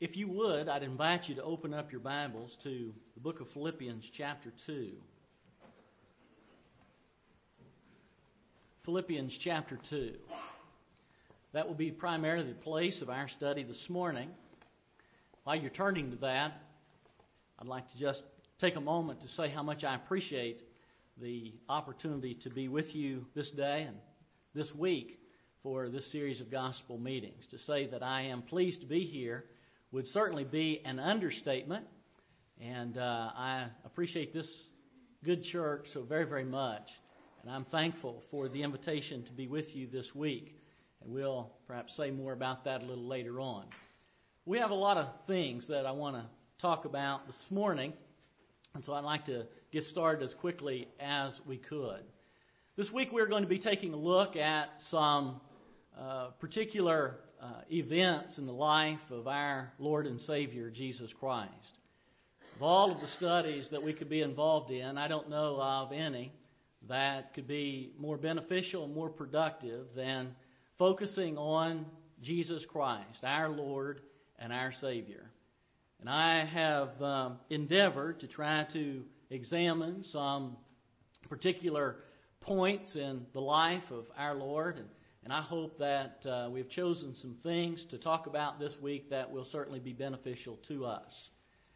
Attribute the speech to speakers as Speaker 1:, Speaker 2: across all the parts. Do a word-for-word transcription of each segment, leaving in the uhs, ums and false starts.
Speaker 1: If you would, I'd invite you to open up your Bibles to the book of Philippians chapter two. Philippians chapter two. That will be primarily the place of our study this morning. While you're turning to that, I'd like to just take a moment to say how much I appreciate the opportunity to be with you this day and this week for this series of gospel meetings. To say that I am pleased to be here would certainly be an understatement, and uh, I appreciate this good church so very, very much, and I'm thankful for the invitation to be with you this week, and we'll perhaps say more about that a little later on. We have a lot of things that I want to talk about this morning, and so I'd like to get started as quickly as we could. This week we're going to be taking a look at some uh, particular Uh, events in the life of our Lord and Savior, Jesus Christ. Of all of the studies that we could be involved in, I don't know of any that could be more beneficial and more productive than focusing on Jesus Christ, our Lord and our Savior. And I have um, endeavored to try to examine some particular points in the life of our Lord, and And I hope that uh, we've chosen some things to talk about this week that will certainly be beneficial to us.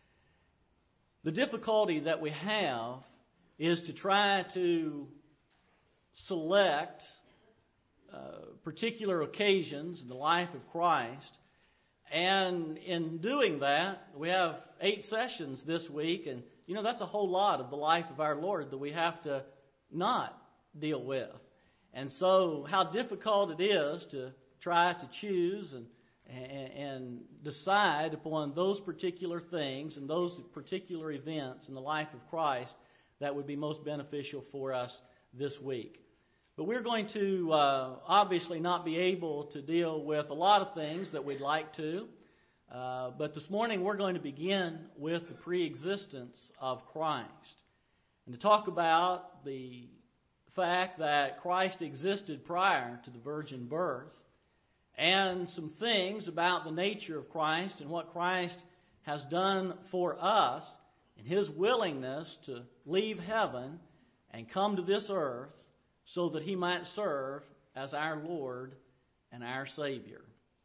Speaker 1: The difficulty that we have is to try to select uh, particular occasions in the life of Christ. And in doing that, we have eight sessions this week. And, you know, that's a whole lot of the life of our Lord that we have to not deal with. And so how difficult it is to try to choose and, and, and decide upon those particular things and those particular events in the life of Christ that would be most beneficial for us this week. But we're going to uh, obviously not be able to deal with a lot of things that we'd like to. Uh, but this morning we're going to begin with the pre-existence of Christ and to talk about the fact that Christ existed prior to the virgin birth, and some things about the nature of Christ and what Christ has done for us and His willingness to leave heaven and come to this earth so that He might serve as our Lord and our Savior.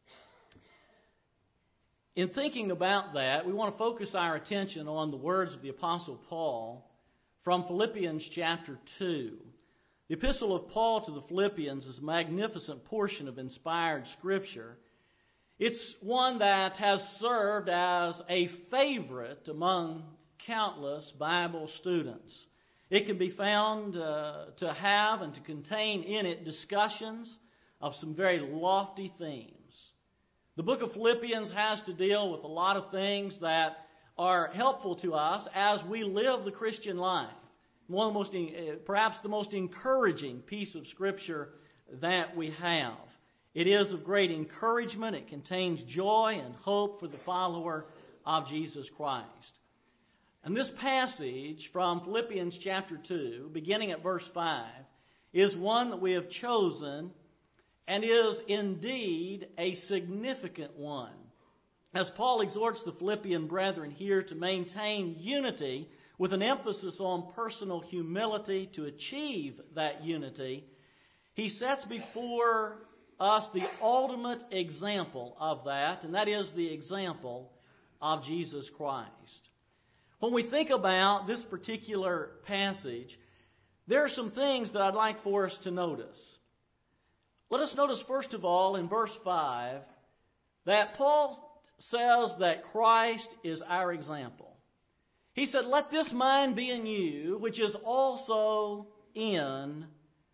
Speaker 1: In thinking about that, we want to focus our attention on the words of the Apostle Paul from Philippians chapter two. The epistle of Paul to the Philippians is a magnificent portion of inspired Scripture. It's one that has served as a favorite among countless Bible students. It can be found uh, to have and to contain in it discussions of some very lofty themes. The book of Philippians has to deal with a lot of things that are helpful to us as we live the Christian life. One of the most, perhaps the most encouraging piece of Scripture that we have. It is of great encouragement. It contains joy and hope for the follower of Jesus Christ. And this passage from Philippians chapter two, beginning at verse five, is one that we have chosen and is indeed a significant one. As Paul exhorts the Philippian brethren here to maintain unity with an emphasis on personal humility to achieve that unity, he sets before us the ultimate example of that, and that is the example of Jesus Christ. When we think about this particular passage, there are some things that I'd like for us to notice. Let us notice, first of all, in verse five, that Paul says that Christ is our example. He said, "Let this mind be in you, which is also in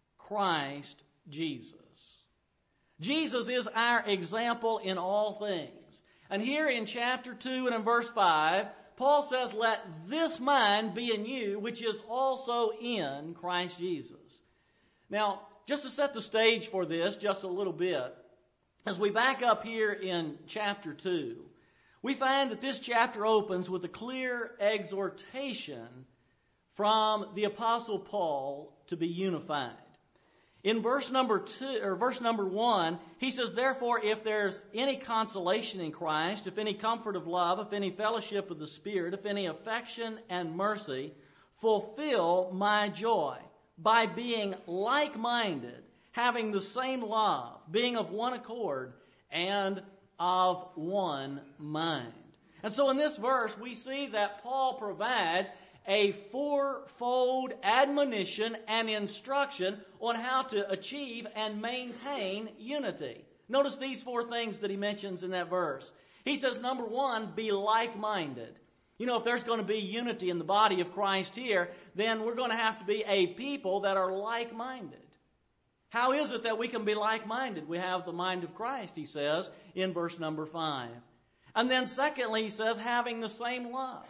Speaker 1: Christ Jesus." Jesus is our example in all things. And here in chapter two and in verse five, Paul says, "Let this mind be in you, which is also in Christ Jesus." Now, just to set the stage for this just a little bit, as we back up here in chapter two, we find that this chapter opens with a clear exhortation from the Apostle Paul to be unified. In verse number two, or verse number one, he says, therefore, if there's any consolation in Christ, if any comfort of love, if any fellowship of the Spirit, if any affection and mercy, fulfill my joy by being like-minded, having the same love, being of one accord, and of one mind. And so in this verse, we see that Paul provides a fourfold admonition and instruction on how to achieve and maintain unity. Notice these four things that he mentions in that verse. He says, number one, be like-minded. You know, if there's going to be unity in the body of Christ here, then we're going to have to be a people that are like-minded. How is it that we can be like-minded? We have the mind of Christ, he says, in verse number five. And then secondly, he says, having the same love.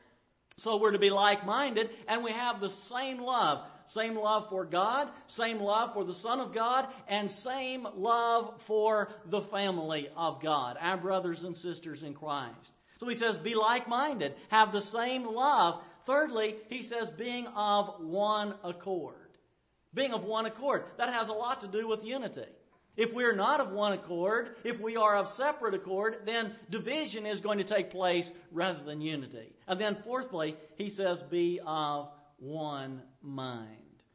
Speaker 1: So we're to be like-minded, and we have the same love. Same love for God, same love for the Son of God, and same love for the family of God, our brothers and sisters in Christ. So he says, be like-minded, have the same love. Thirdly, he says, being of one accord. Being of one accord. That has a lot to do with unity. If we're not of one accord, if we are of separate accord, then division is going to take place rather than unity. And then fourthly, he says, be of one mind.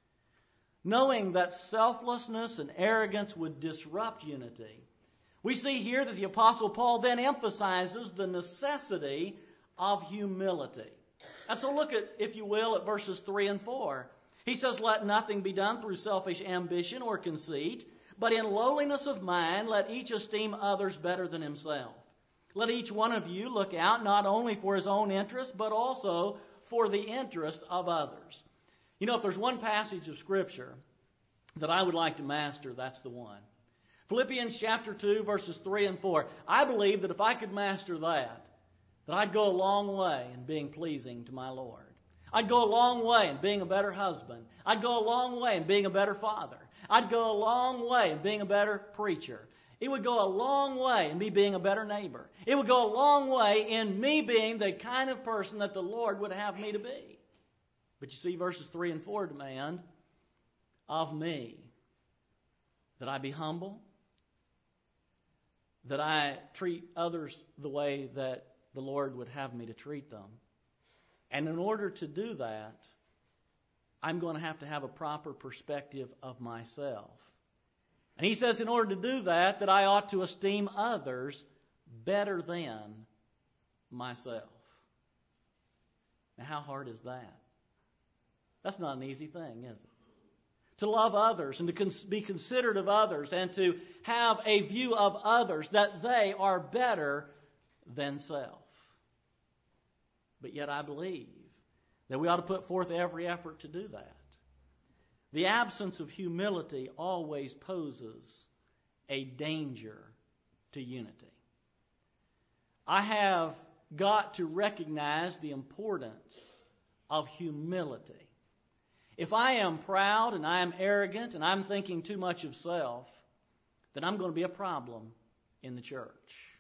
Speaker 1: Knowing that selflessness and arrogance would disrupt unity, we see here that the Apostle Paul then emphasizes the necessity of humility. And so look at, if you will, at verses three and four. He says, let nothing be done through selfish ambition or conceit, but in lowliness of mind, let each esteem others better than himself. Let each one of you look out not only for his own interest, but also for the interest of others. You know, if there's one passage of Scripture that I would like to master, that's the one. Philippians chapter two, verses three and four. I believe that if I could master that, that I'd go a long way in being pleasing to my Lord. I'd go a long way in being a better husband. I'd go a long way in being a better father. I'd go a long way in being a better preacher. It would go a long way in me being a better neighbor. It would go a long way in me being the kind of person that the Lord would have me to be. But you see, verses three and four demand of me that I be humble, that I treat others the way that the Lord would have me to treat them. And in order to do that, I'm going to have to have a proper perspective of myself. And he says in order to do that, that I ought to esteem others better than myself. Now, how hard is that? That's not an easy thing, is it? To love others and to cons- be considerate of others and to have a view of others that they are better than self. But yet I believe that we ought to put forth every effort to do that. The absence of humility always poses a danger to unity. I have got to recognize the importance of humility. If I am proud and I am arrogant and I'm thinking too much of self, then I'm going to be a problem in the church.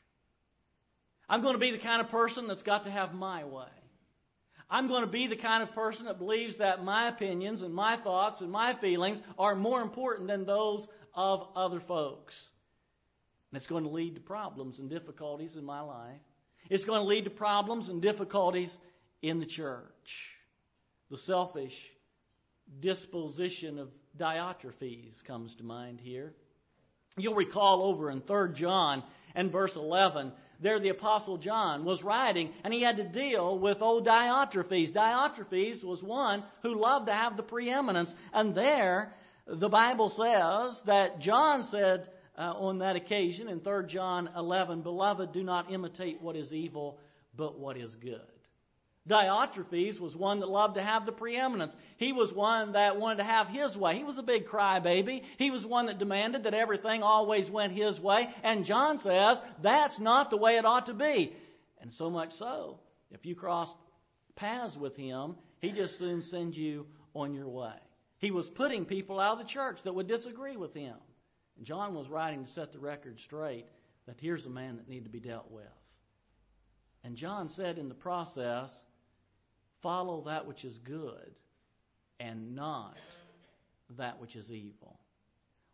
Speaker 1: I'm going to be the kind of person that's got to have my way. I'm going to be the kind of person that believes that my opinions and my thoughts and my feelings are more important than those of other folks. And it's going to lead to problems and difficulties in my life. It's going to lead to problems and difficulties in the church. The selfish disposition of Diotrephes comes to mind here. You'll recall over in Third John and verse eleven, there the Apostle John was writing, and he had to deal with old Diotrephes. Diotrephes was one who loved to have the preeminence. And there, the Bible says that John said uh, on that occasion in Third John eleven, Beloved, do not imitate what is evil, but what is good. Diotrephes was one that loved to have the preeminence. He was one that wanted to have his way. He was a big crybaby. He was one that demanded that everything always went his way. And John says that's not the way it ought to be. And so much so, if you cross paths with him, he just soon sends you on your way. He was putting people out of the church that would disagree with him. And John was writing to set the record straight that here's a man that needed to be dealt with. And John said in the process, follow that which is good and not that which is evil.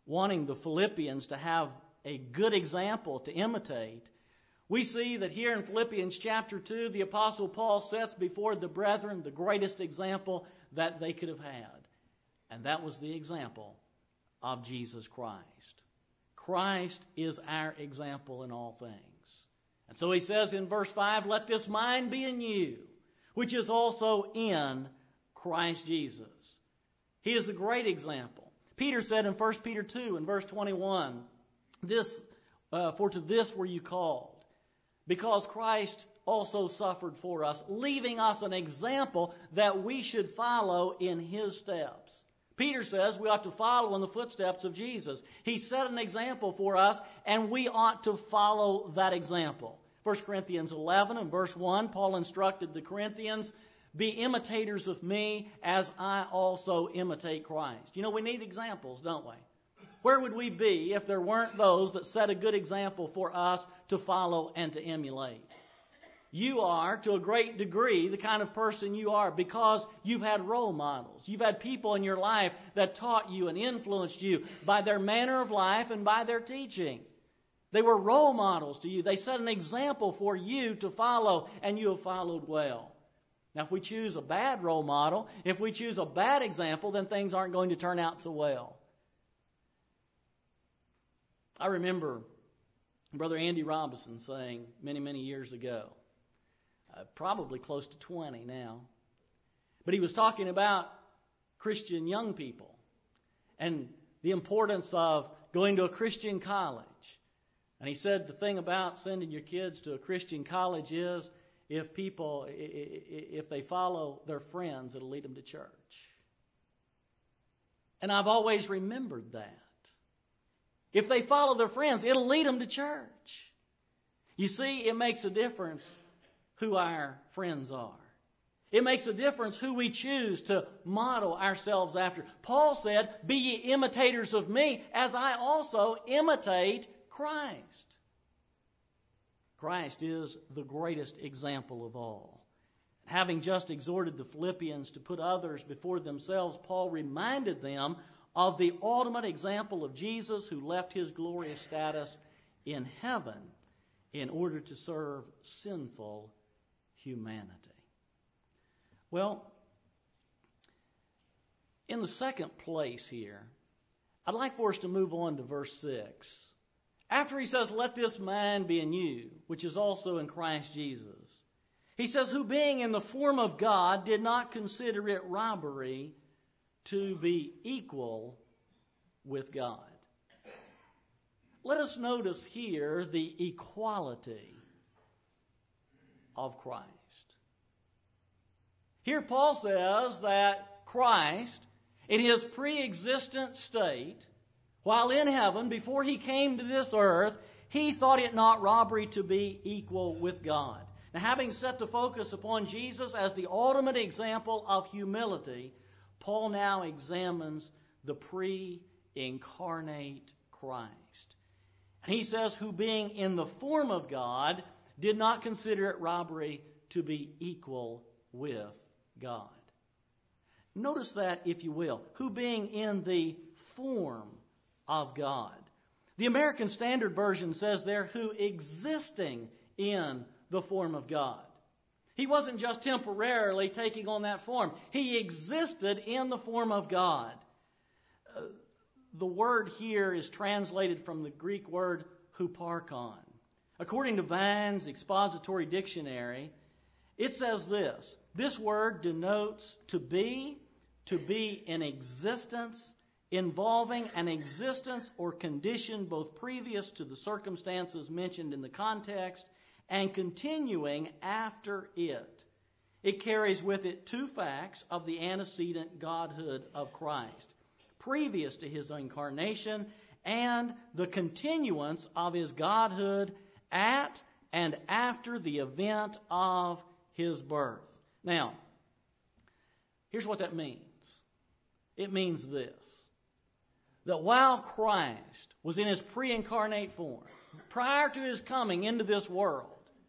Speaker 1: wanting the Philippians to have a good example to imitate, we see that here in Philippians chapter two, the Apostle Paul sets before the brethren the greatest example that they could have had. And that was the example of Jesus Christ. Christ is our example in all things. And so he says in verse five, let this mind be in you, which is also in Christ Jesus. He is a great example. Peter said in First Peter two and verse twenty-one, this, uh, for to this were you called, because Christ also suffered for us, leaving us an example that we should follow in his steps. Peter says we ought to follow in the footsteps of Jesus. He set an example for us, and we ought to follow that example. First Corinthians eleven and verse one, Paul instructed the Corinthians, be imitators of me as I also imitate Christ. You know, we need examples, don't we? Where would we be if there weren't those that set a good example for us to follow and to emulate? You are, to a great degree, the kind of person you are because you've had role models. You've had people in your life that taught you and influenced you by their manner of life and by their teaching. They were role models to you. They set an example for you to follow, and you have followed well. Now, if we choose a bad role model, if we choose a bad example, then things aren't going to turn out so well. I remember Brother Andy Robinson saying many, many years ago, uh, probably close to twenty now, but he was talking about Christian young people and the importance of going to a Christian college. And he said the thing about sending your kids to a Christian college is if people, if they follow their friends, it'll lead them to church. And I've always remembered that. If they follow their friends, it'll lead them to church. You see, it makes a difference who our friends are. It makes a difference who we choose to model ourselves after. Paul said, be ye imitators of me as I also imitate Christ. Christ is the greatest example of all. Having just exhorted the Philippians to put others before themselves, Paul reminded them of the ultimate example of Jesus, who left his glorious status in heaven in order to serve sinful humanity. Well, in the second place here, I'd like for us to move on to verse six. After he says, let this mind be in you, which is also in Christ Jesus. He says, who being in the form of God did not consider it robbery to be equal with God. Let us notice here the equality of Christ. Here Paul says that Christ, in his pre-existent state, while in heaven, before he came to this earth, he thought it not robbery to be equal with God. Now, having set the focus upon Jesus as the ultimate example of humility, Paul now examines the pre-incarnate Christ. And he says, who being in the form of God, did not consider it robbery to be equal with God. Notice that, if you will, who being in the form of God. The American Standard Version says there, who existing in the form of God. He wasn't just temporarily taking on that form. He existed in the form of God. Uh, the word here is translated from the Greek word huparkon. According to Vine's Expository Dictionary, it says this. This word denotes to be, to be in existence, involving an existence or condition both previous to the circumstances mentioned in the context and continuing after it. It carries with it two facts of the antecedent godhood of Christ, previous to his incarnation, and the continuance of his godhood at and after the event of his birth. Now, here's what that means. It means this. That while Christ was in his pre-incarnate form, prior to his coming into this world,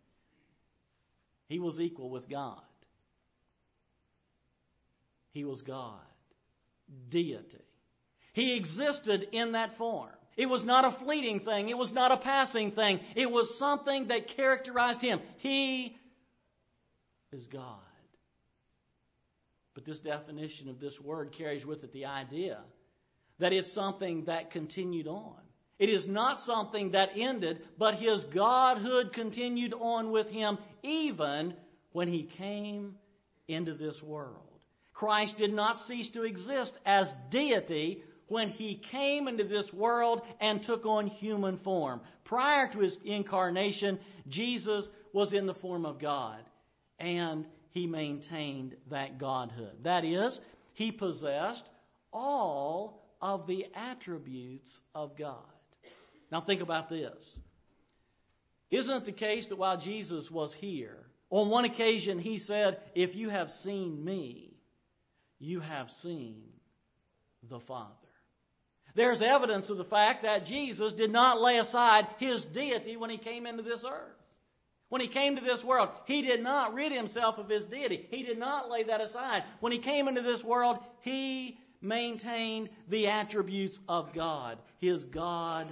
Speaker 1: he was equal with God. He was God, deity. He existed in that form. It was not a fleeting thing. It was not a passing thing. It was something that characterized Him. He is God. But this definition of this word carries with it the idea that it's something that continued on. It is not something that ended, but His Godhood continued on with Him even when He came into this world. Christ did not cease to exist as deity when He came into this world and took on human form. Prior to His incarnation, Jesus was in the form of God, and He maintained that Godhood. That is, He possessed all of the attributes of God. Now think about this. Isn't it the case that while Jesus was here, on one occasion He said, "If you have seen me, you have seen the Father." There's evidence of the fact that Jesus did not lay aside His deity when He came into this earth. When He came to this world, He did not rid Himself of His deity. He did not lay that aside. When He came into this world, He maintained the attributes of God, His Godhood.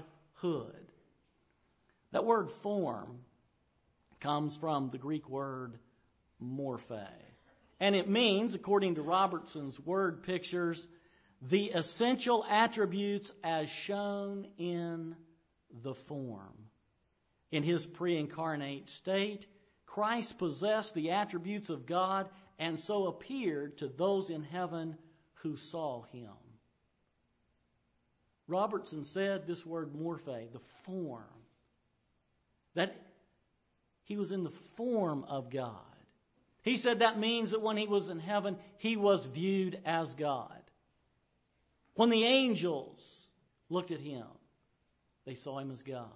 Speaker 1: That word form comes from the Greek word morphe. And it means, according to Robertson's word pictures, the essential attributes as shown in the form. In His pre-incarnate state, Christ possessed the attributes of God and so appeared to those in heaven who saw Him. Robertson said this word morphe, the form, that He was in the form of God. He said that means that when He was in heaven, He was viewed as God. When the angels looked at Him, they saw Him as God.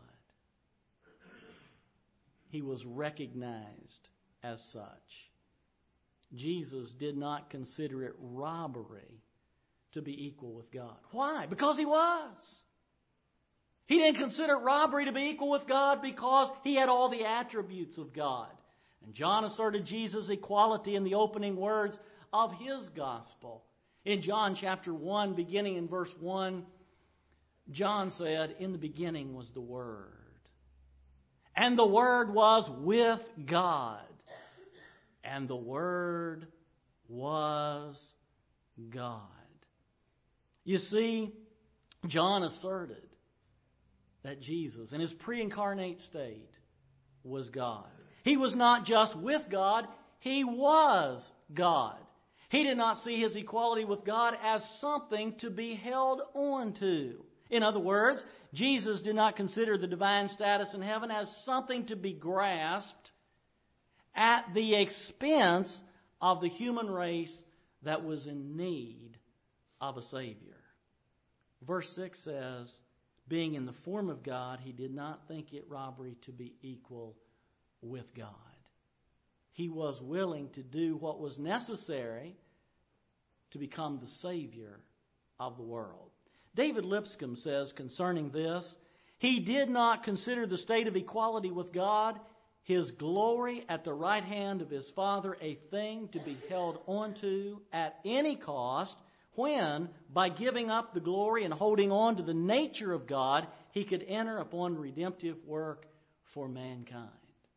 Speaker 1: He was recognized as such. Jesus did not consider it robbery to be equal with God. Why? Because He was. He didn't consider it robbery to be equal with God because He had all the attributes of God. And John asserted Jesus' equality in the opening words of his gospel. In John chapter one, beginning in verse one, John said, "In the beginning was the Word, and the Word was with God, and the Word was God." You see, John asserted that Jesus, in His pre-incarnate state, was God. He was not just with God, He was God. He did not see His equality with God as something to be held on to. In other words, Jesus did not consider the divine status in heaven as something to be grasped at the expense of the human race that was in need of a Savior. Verse six says, "Being in the form of God, He did not think it robbery to be equal with God." He was willing to do what was necessary to become the Savior of the world. David Lipscomb says concerning this, "He did not consider the state of equality with God, His glory at the right hand of His Father, a thing to be held onto at any cost, when, by giving up the glory and holding on to the nature of God, He could enter upon redemptive work for mankind."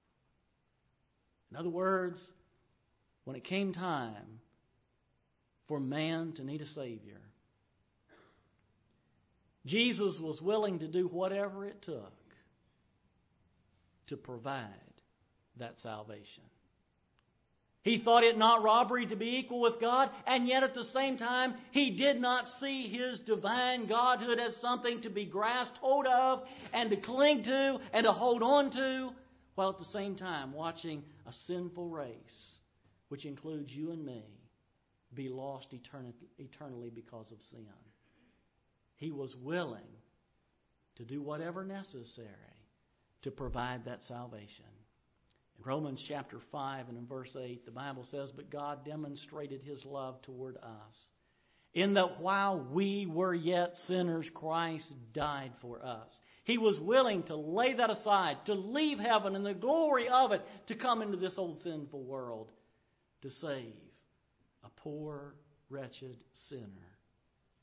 Speaker 1: In other words, when it came time for man to need a Savior, Jesus was willing to do whatever it took to provide that salvation. He thought it not robbery to be equal with God, and yet at the same time, He did not see His divine Godhood as something to be grasped hold of and to cling to and to hold on to, while at the same time watching a sinful race, which includes you and me, be lost eternally because of sin. He was willing to do whatever necessary to provide that salvation. In Romans chapter five and in verse eight, the Bible says, "But God demonstrated His love toward us, in that while we were yet sinners, Christ died for us." He was willing to lay that aside, to leave heaven and the glory of it, to come into this old sinful world, to save a poor, wretched sinner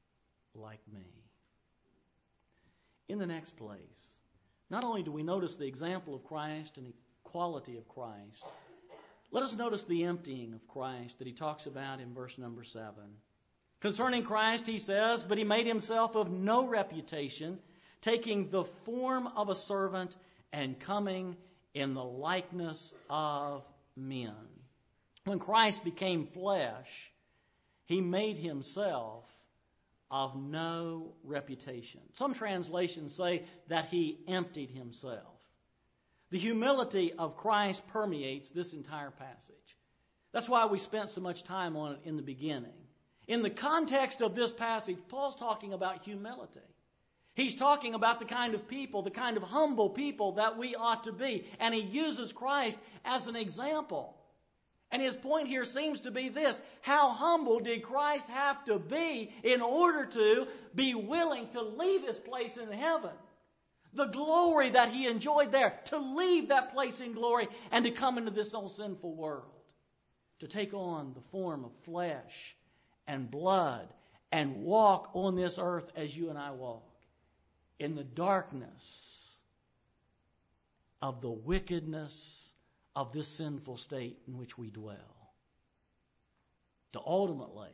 Speaker 1: like me. In the next place, not only do we notice the example of Christ and the quality of Christ, let us notice the emptying of Christ that he talks about in verse number seven. Concerning Christ, he says, "But he made himself of no reputation, taking the form of a servant and coming in the likeness of men." When Christ became flesh, he made himself of no reputation. Some translations say that he emptied himself. The humility of Christ permeates this entire passage. That's why we spent so much time on it in the beginning. In the context of this passage, Paul's talking about humility. He's talking about the kind of people, the kind of humble people that we ought to be. And he uses Christ as an example. And his point here seems to be this: how humble did Christ have to be in order to be willing to leave his place in heaven? The glory that he enjoyed there, to leave that place in glory and to come into this old sinful world. To take on the form of flesh and blood and walk on this earth as you and I walk. In the darkness of the wickedness of this sinful state in which we dwell. To ultimately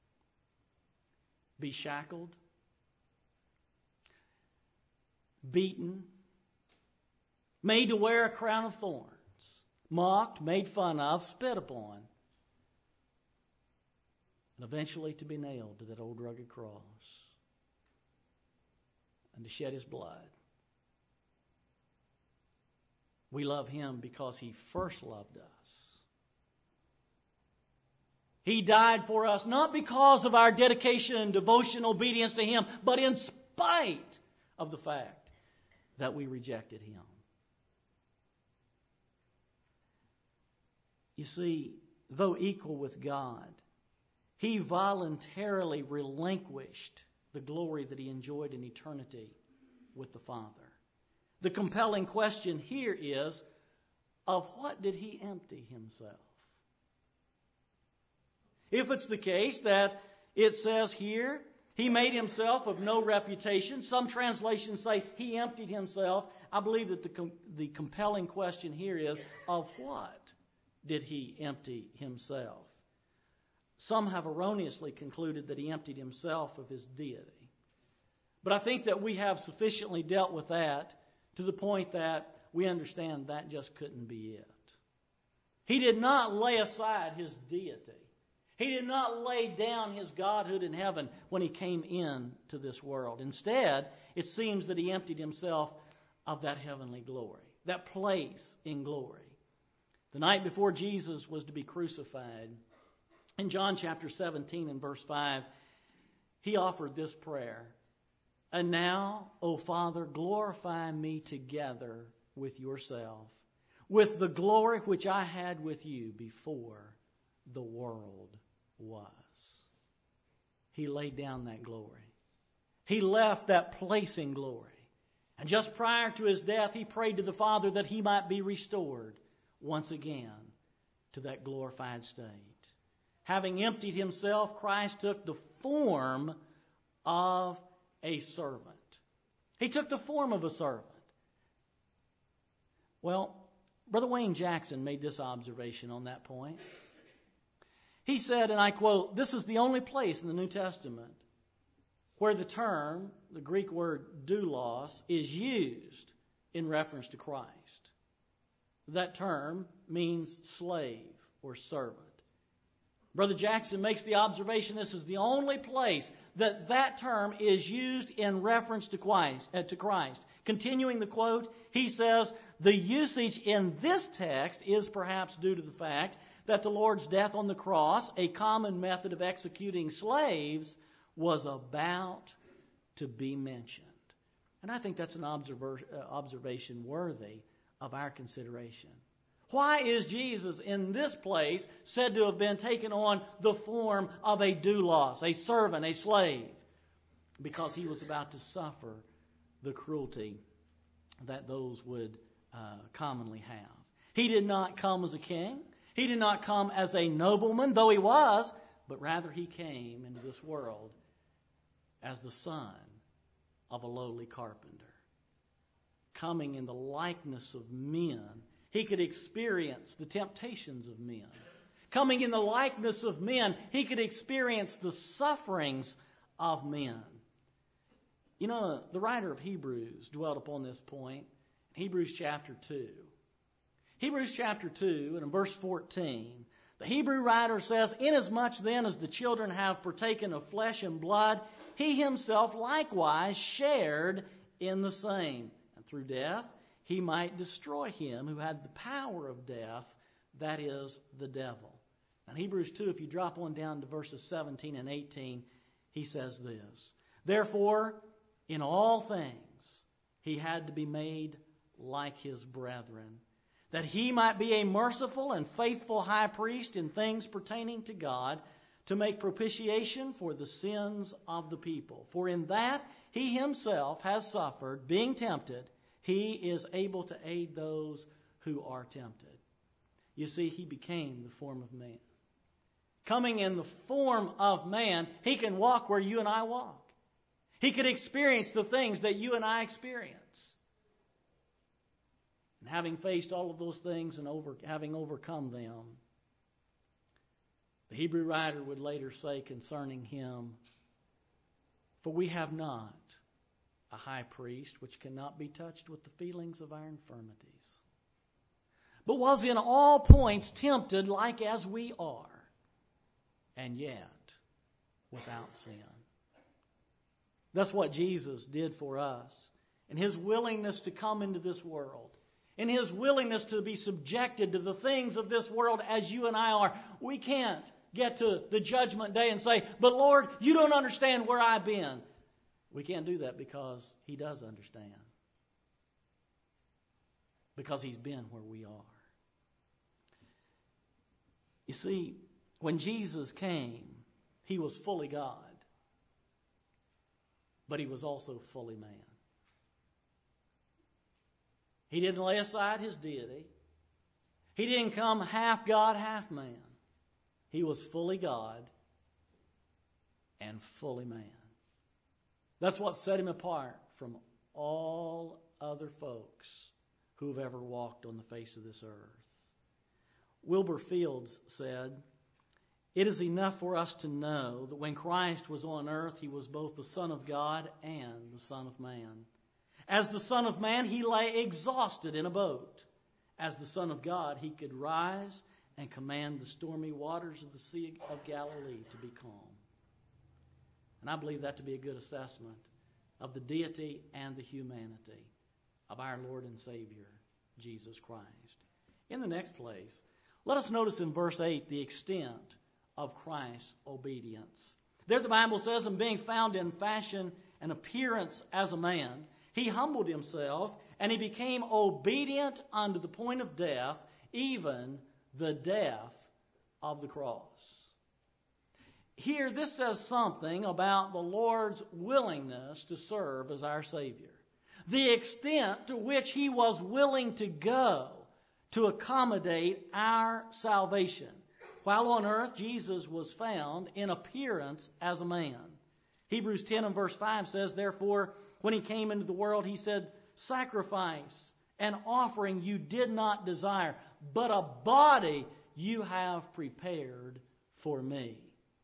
Speaker 1: be shackled, beaten, made to wear a crown of thorns, mocked, made fun of, spit upon, and eventually to be nailed to that old rugged cross and to shed his blood. We love him because he first loved us. He died for us not because of our dedication and devotion, obedience to him, but in spite of the fact that we rejected him. You see, though equal with God, he voluntarily relinquished the glory that he enjoyed in eternity with the Father. The compelling question here is, of what did he empty himself? If it's the case that it says here, he made himself of no reputation. Some translations say he emptied himself. I believe that the, com- the compelling question here is, of what did he empty himself? Some have erroneously concluded that he emptied himself of his deity. But I think that we have sufficiently dealt with that to the point that we understand that just couldn't be it. He did not lay aside his deity. He did not lay down his godhood in heaven when he came into this world. Instead, it seems that he emptied himself of that heavenly glory, that place in glory. The night before Jesus was to be crucified, in John chapter seventeen and verse five, he offered this prayer: "And now, O Father, glorify me together with yourself, with the glory which I had with you before the world was." He laid down that glory. He left that place in glory. And just prior to his death, he prayed to the Father that he might be restored once again to that glorified state. Having emptied himself, Christ took the form of a servant. He took the form of a servant. Well, Brother Wayne Jackson made this observation on that point. He said, and I quote, "This is the only place in the New Testament where the term, the Greek word doulos, is used in reference to Christ. That term means slave or servant." Brother Jackson makes the observation this is the only place that that term is used in reference to Christ. Uh, to Christ. Continuing the quote, he says, "The usage in this text is perhaps due to the fact that the Lord's death on the cross, a common method of executing slaves, was about to be mentioned." And I think that's an observer, uh, observation worthy of our consideration. Why is Jesus in this place said to have been taken on the form of a doulos, a servant, a slave? Because he was about to suffer the cruelty that those would uh, commonly have. He did not come as a king. He did not come as a nobleman, though he was, but rather he came into this world as the son of a lowly carpenter. Coming in the likeness of men, he could experience the temptations of men. Coming in the likeness of men, he could experience the sufferings of men. You know, the writer of Hebrews dwelt upon this point in Hebrews chapter two. Hebrews chapter two, and in verse fourteen, the Hebrew writer says, "Inasmuch then as the children have partaken of flesh and blood, he himself likewise shared in the same. And through death he might destroy him who had the power of death, that is, the devil." In Hebrews two, if you drop on down to verses seventeen and eighteen, he says this, "Therefore, in all things he had to be made like his brethren, that he might be a merciful and faithful high priest in things pertaining to God, to make propitiation for the sins of the people. For in that he himself has suffered, being tempted, he is able to aid those who are tempted." You see, he became the form of man. Coming in the form of man, he can walk where you and I walk. He could experience the things that you and I experience. And having faced all of those things and over, having overcome them, the Hebrew writer would later say concerning him, "For we have not a high priest which cannot be touched with the feelings of our infirmities, but was in all points tempted like as we are, and yet without sin." That's what Jesus did for us. In his willingness to come into this world, in his willingness to be subjected to the things of this world as you and I are, we can't get to the judgment day and say, "But Lord, you don't understand where I've been." We can't do that because he does understand. Because he's been where we are. You see, when Jesus came, he was fully God, but he was also fully man. He didn't lay aside his deity. He didn't come half God, half man. He was fully God and fully man. That's what set him apart from all other folks who've ever walked on the face of this earth. Wilbur Fields said, "It is enough for us to know that when Christ was on earth, he was both the Son of God and the Son of Man. As the Son of Man, he lay exhausted in a boat. As the Son of God, he could rise and command the stormy waters of the Sea of Galilee to be calm." And I believe that to be a good assessment of the deity and the humanity of our Lord and Savior, Jesus Christ. In the next place, let us notice in verse eight the extent of Christ's obedience. There the Bible says, "And being found in fashion and appearance as a man, he humbled himself, and he became obedient unto the point of death, even the death of the cross." Here, this says something about the Lord's willingness to serve as our Savior. The extent to which he was willing to go to accommodate our salvation. While on earth, Jesus was found in appearance as a man. Hebrews ten and verse five says, "Therefore, when he came into the world, he said, 'Sacrifice and offering you did not desire, but a body you have prepared for me.'"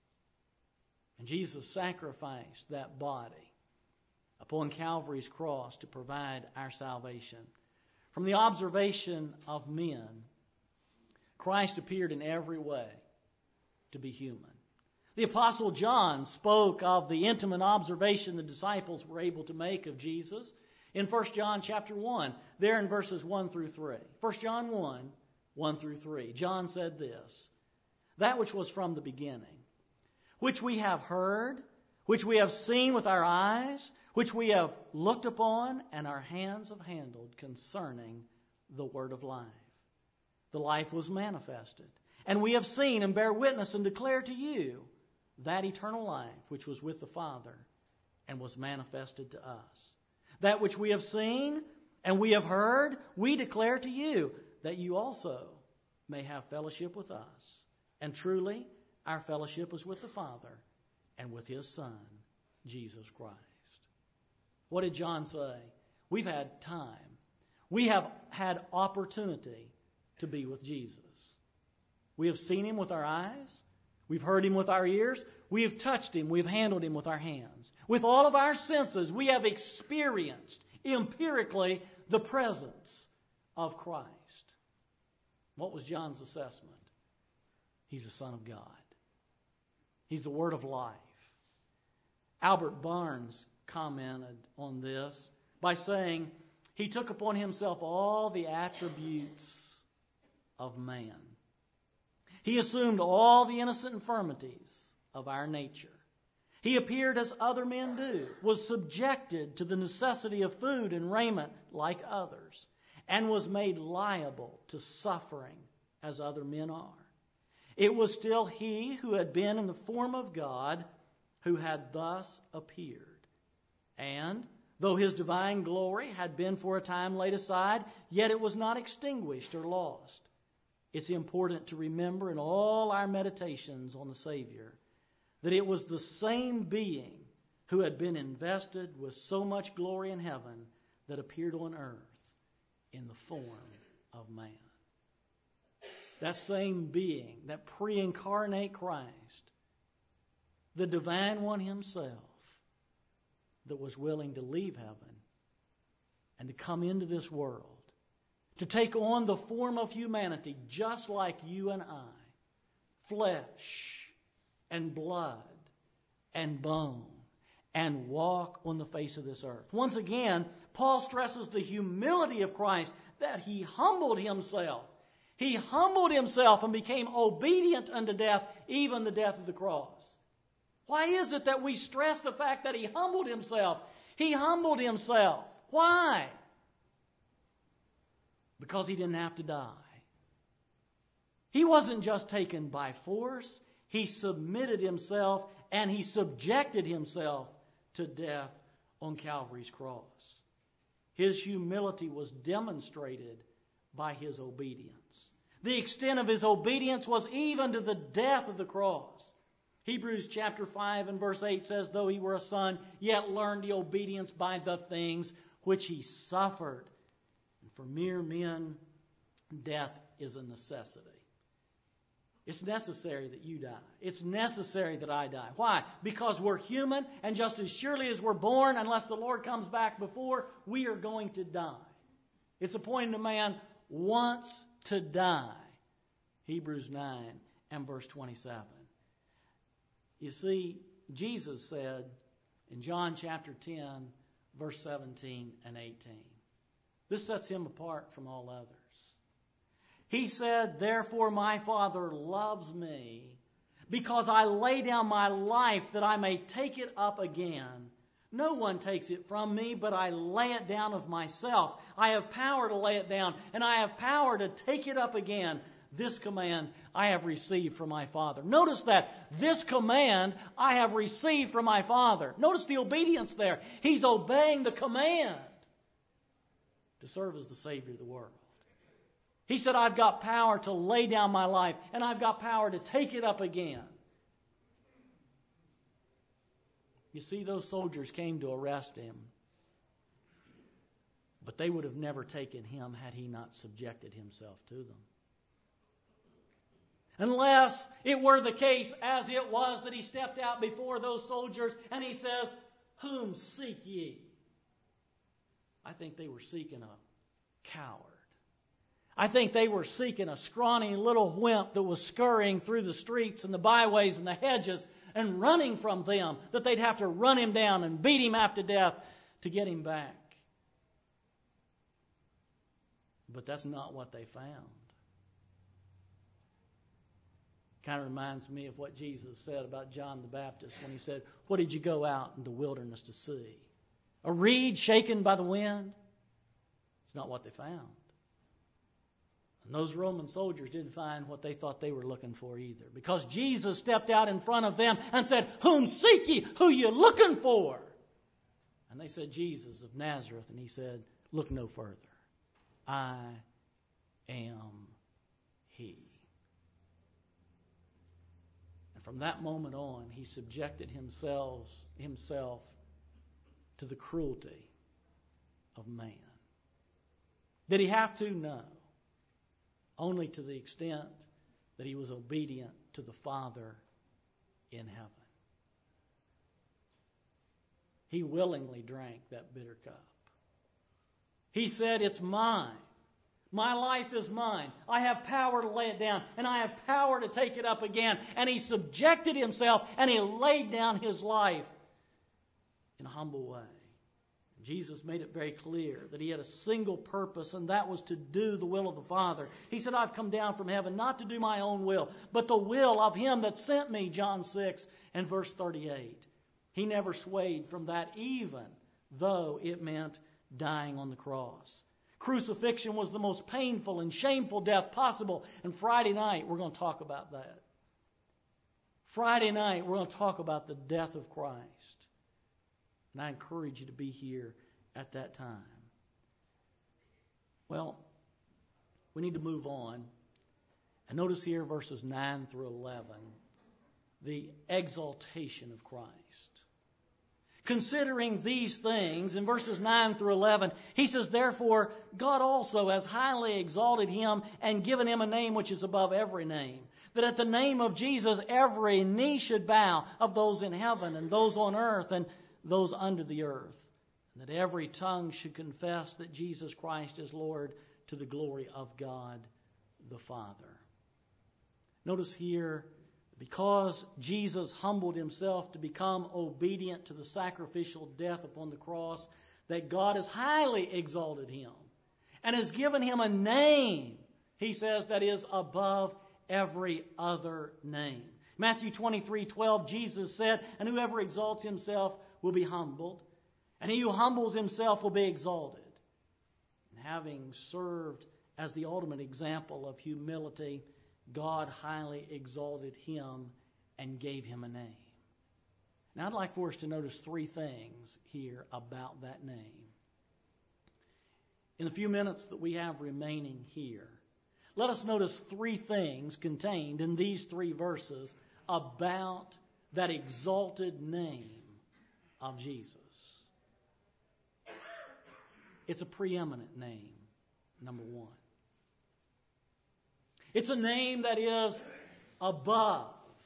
Speaker 1: And Jesus sacrificed that body upon Calvary's cross to provide our salvation. From the observation of men, Christ appeared in every way to be human. The Apostle John spoke of the intimate observation the disciples were able to make of Jesus in First John chapter one, there in verses one through three. First John one, one through three. John said this, "That which was from the beginning, which we have heard, which we have seen with our eyes, which we have looked upon, and our hands have handled concerning the word of life. The life was manifested, and we have seen and bear witness and declare to you that eternal life which was with the Father and was manifested to us. That which we have seen and we have heard, we declare to you, that you also may have fellowship with us. And truly, our fellowship is with the Father and with His Son, Jesus Christ. What did John say? We've had time. We have had opportunity to be with Jesus. We have seen Him with our eyes. We've heard Him with our ears. We have touched Him. We've handled Him with our hands. With all of our senses, we have experienced empirically the presence of Christ. What was John's assessment? He's the Son of God. He's the Word of life. Albert Barnes commented on this by saying, He took upon Himself all the attributes of man. He assumed all the innocent infirmities of our nature. He appeared as other men do, was subjected to the necessity of food and raiment like others, and was made liable to suffering as other men are. It was still He who had been in the form of God who had thus appeared. And, though His divine glory had been for a time laid aside, yet it was not extinguished or lost. It's important to remember in all our meditations on the Savior that it was the same being who had been invested with so much glory in heaven that appeared on earth in the form of man. That same being, that pre-incarnate Christ, the divine one Himself, that was willing to leave heaven and to come into this world, to take on the form of humanity just like you and I, flesh and blood and bone, and walk on the face of this earth. Once again, Paul stresses the humility of Christ, that He humbled Himself. He humbled Himself and became obedient unto death, even the death of the cross. Why is it that we stress the fact that He humbled Himself? He humbled Himself. Why? Because He didn't have to die. He wasn't just taken by force. He submitted Himself and He subjected Himself to death on Calvary's cross. His humility was demonstrated by His obedience. The extent of His obedience was even to the death of the cross. Hebrews chapter five and verse eight says, though He were a son, yet learned the obedience by the things which He suffered. And for mere men, death is a necessity. It's necessary that you die. It's necessary that I die. Why? Because we're human, and just as surely as we're born, unless the Lord comes back before, we are going to die. It's appointed a man once to die. Hebrews nine and verse twenty-seven. You see, Jesus said in John chapter ten, verse seventeen and eighteen. This sets Him apart from all others. He said, therefore my Father loves me, because I lay down my life that I may take it up again. No one takes it from me, but I lay it down of myself. I have power to lay it down, and I have power to take it up again. This command I have received from my Father. Notice that. This command I have received from my Father. Notice the obedience there. He's obeying the command to serve as the Savior of the world. He said, I've got power to lay down my life, and I've got power to take it up again. You see, those soldiers came to arrest Him, but they would have never taken Him had He not subjected Himself to them. Unless it were the case, as it was, that He stepped out before those soldiers and He says, whom seek ye? I think they were seeking a coward. I think they were seeking a scrawny little wimp that was scurrying through the streets and the byways and the hedges and running from them, that they'd have to run him down and beat him half to death to get him back. But that's not what they found. Kind of reminds me of what Jesus said about John the Baptist when He said, what did you go out in the wilderness to see? A reed shaken by the wind? It's not what they found. And those Roman soldiers didn't find what they thought they were looking for either. Because Jesus stepped out in front of them and said, whom seek ye? Who you looking for? And they said, Jesus of Nazareth. And He said, look no further. I am He. And from that moment on, he subjected himself, himself to the cruelty of man. Did he have to? No. Only to the extent that he was obedient to the Father in heaven. He willingly drank that bitter cup. He said, "It's mine. My life is mine. I have power to lay it down, and I have power to take it up again." And he subjected himself, and he laid down his life in a humble way. Jesus made it very clear that he had a single purpose, and that was to do the will of the Father. He said, "I've come down from heaven not to do my own will, but the will of him that sent me," John six and verse thirty-eight. He never swayed from that, even though it meant dying on the cross. Crucifixion was the most painful and shameful death possible. And Friday night, we're going to talk about that. Friday night, we're going to talk about the death of Christ. And I encourage you to be here at that time. Well, we need to move on. And notice here verses nine through eleven, the exaltation of Christ. Considering these things, in verses nine through eleven, he says, "Therefore God also has highly exalted him and given him a name which is above every name, that at the name of Jesus every knee should bow, of those in heaven and those on earth and those under the earth, and that every tongue should confess that Jesus Christ is Lord, to the glory of God the Father." Notice here, because Jesus humbled himself to become obedient to the sacrificial death upon the cross, that God has highly exalted him and has given him a name, he says, that is above every other name. Matthew twenty-three twelve, Jesus said, "And whoever exalts himself will be humbled, and he who humbles himself will be exalted." And having served as the ultimate example of humility, God highly exalted him and gave him a name. Now I'd like for us to notice three things here about that name. In the few minutes that we have remaining here, let us notice three things contained in these three verses about that exalted name of Jesus. It's a preeminent name, number one. It's a name that is above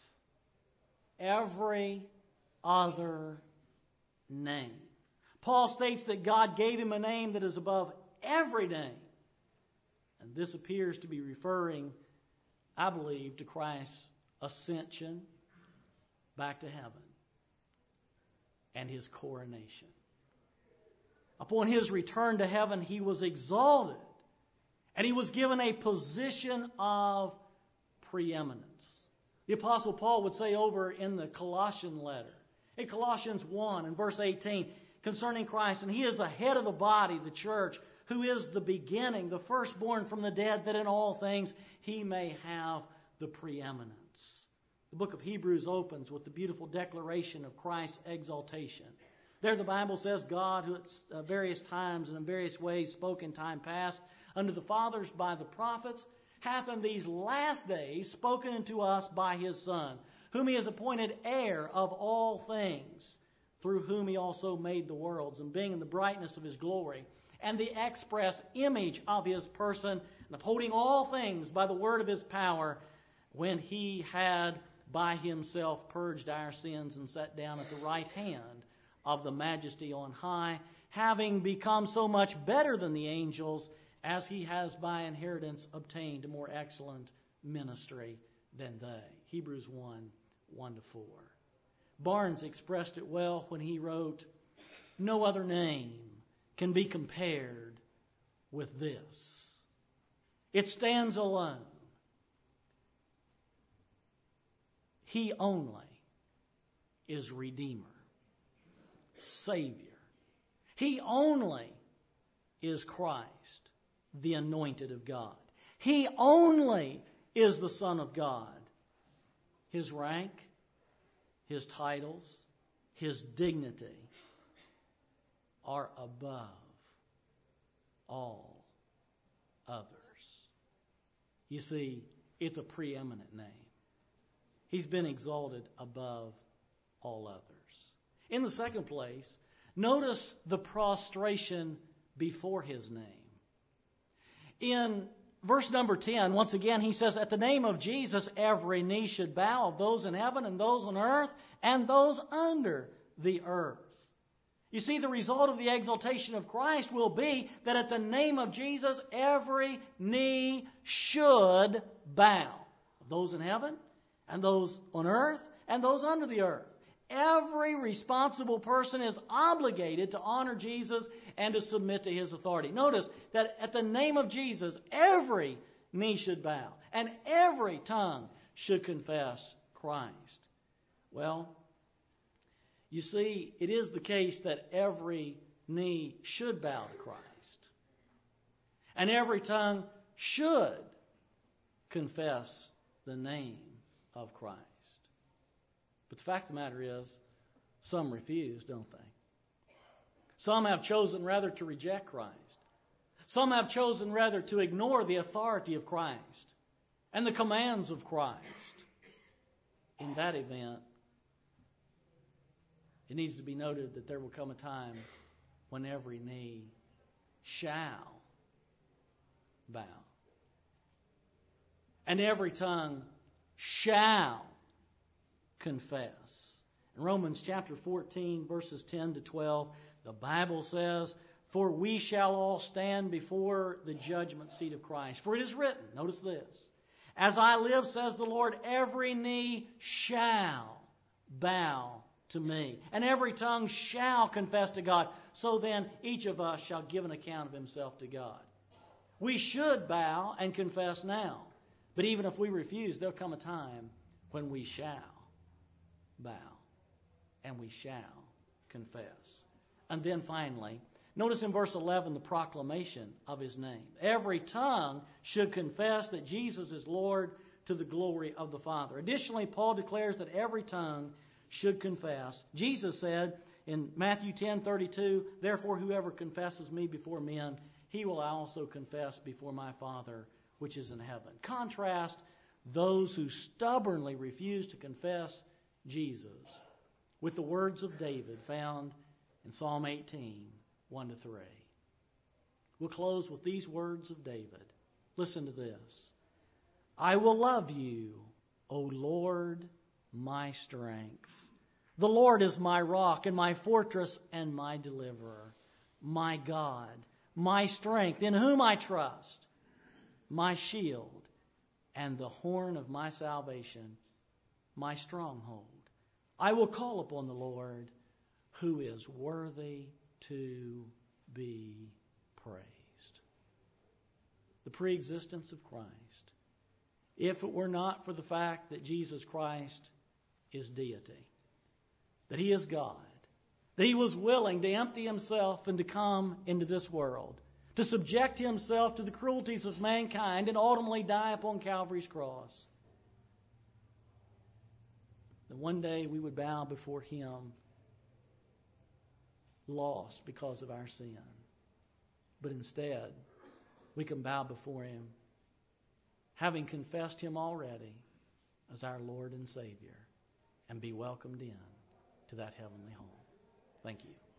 Speaker 1: every other name. Paul states that God gave him a name that is above every name. And this appears to be referring, I believe, to Christ's ascension back to heaven and his coronation. Upon his return to heaven, he was exalted. And he was given a position of preeminence. The Apostle Paul would say over in the Colossian letter, in Colossians one and verse eighteen, concerning Christ, "And he is the head of the body, the church, who is the beginning, the firstborn from the dead, that in all things he may have the preeminence." The book of Hebrews opens with the beautiful declaration of Christ's exaltation. There the Bible says, "God, who at various times and in various ways spoke in time past unto the fathers by the prophets, hath in these last days spoken unto us by his Son, whom he has appointed heir of all things, through whom he also made the worlds, and being in the brightness of his glory, and the express image of his person, and upholding all things by the word of his power, when he had by himself purged our sins and sat down at the right hand of the majesty on high, having become so much better than the angels, as he has by inheritance obtained a more excellent ministry than they." Hebrews one, one to four. Barnes expressed it well when he wrote, "No other name can be compared with this. It stands alone. He only is Redeemer, Savior. He only is Christ, the anointed of God. He only is the Son of God. His rank, his titles, his dignity are above all others." You see, it's a preeminent name. He's been exalted above all others. In the second place, notice the prostration before His name. In verse number ten, once again, he says, at the name of Jesus, every knee should bow, of those in heaven and those on earth and those under the earth. You see, the result of the exaltation of Christ will be that at the name of Jesus, every knee should bow. Those in heaven and those on earth and those under the earth. Every responsible person is obligated to honor Jesus and to submit to His authority. Notice that at the name of Jesus, every knee should bow and every tongue should confess Christ. Well, you see, it is the case that every knee should bow to Christ. And every tongue should confess the name of Christ. But the fact of the matter is, some refuse, don't they? Some have chosen rather to reject Christ. Some have chosen rather to ignore the authority of Christ and the commands of Christ. In that event, it needs to be noted that there will come a time when every knee shall bow. And every tongue shall confess. In Romans chapter fourteen, verses ten to twelve, the Bible says, for we shall all stand before the judgment seat of Christ. For it is written, notice this, as I live, says the Lord, every knee shall bow to me, and every tongue shall confess to God. So then, each of us shall give an account of himself to God. We should bow and confess now. But even if we refuse, there'll come a time when we shall bow and we shall confess. And then finally, notice in verse eleven the proclamation of His name. Every tongue should confess that Jesus is Lord to the glory of the Father. Additionally, Paul declares that every tongue should confess. Jesus said in Matthew ten thirty-two, therefore whoever confesses me before men, he will also confess before my Father which is in heaven. Contrast those who stubbornly refuse to confess Jesus with the words of David found in Psalm eighteen, one to three. We'll close with these words of David. Listen to this. I will love you, O Lord, my strength. The Lord is my rock and my fortress and my deliverer, my God, my strength, in whom I trust, my shield and the horn of my salvation, my stronghold. I will call upon the Lord, who is worthy to be praised. The preexistence of Christ. If it were not for the fact that Jesus Christ is deity, that He is God, that He was willing to empty Himself and to come into this world, to subject Himself to the cruelties of mankind and ultimately die upon Calvary's cross, that one day we would bow before Him lost because of our sin. But instead, we can bow before Him, having confessed Him already as our Lord and Savior, and be welcomed in to that heavenly home. Thank you.